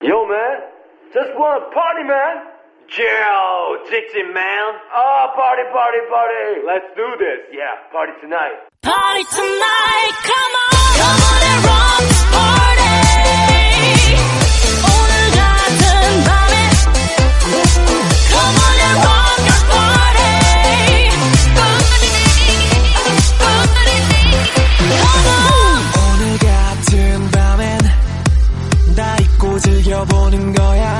Yo, man. Just wanna party, man. Joe, Dixie, man. Oh, party, party, party. Let's do this. Yeah, party tonight. Party tonight, come on, come on and rock this party. 오늘 같은 밤에 come on and rock this party. Come on. 오늘 같은 밤엔 다 잊고 즐겨보는 거야.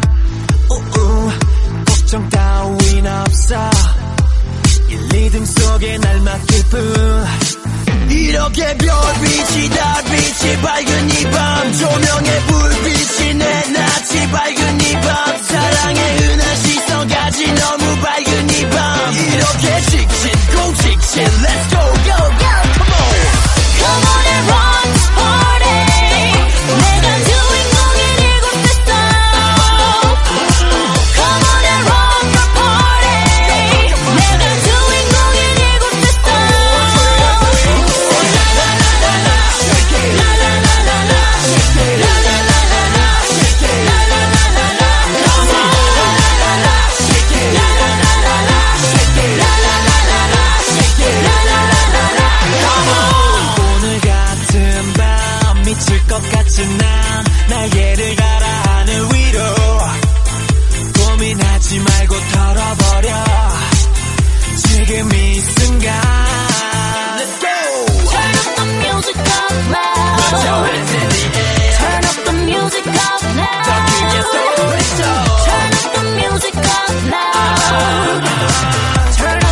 걱정 따윈 없어. 이 리듬 속에 날 맡길 뿐. 이렇게 별빛이 달빛이 밝은 이 밤 조명의 불빛이 내 낯이 밝은 이 밤 사랑의 은한 시선까지 너무 밝은 이 밤 이렇게 직진고 직진 Let's go go go come on Come on and rock this party. 내가 주인공인 이곳에서. Come on and rock the party. 내가 주인공인 이곳에서. 오늘 같은 밤 미칠 것 같은 난 날개를 갈아 하늘 위로 고민하지 말고 털어버려 지금 이 순간 Let's go Turn up the music up loud. Put your hands in the air Turn up the music up loud. 더 크게 소리쳐 Turn up the music up loud. Turn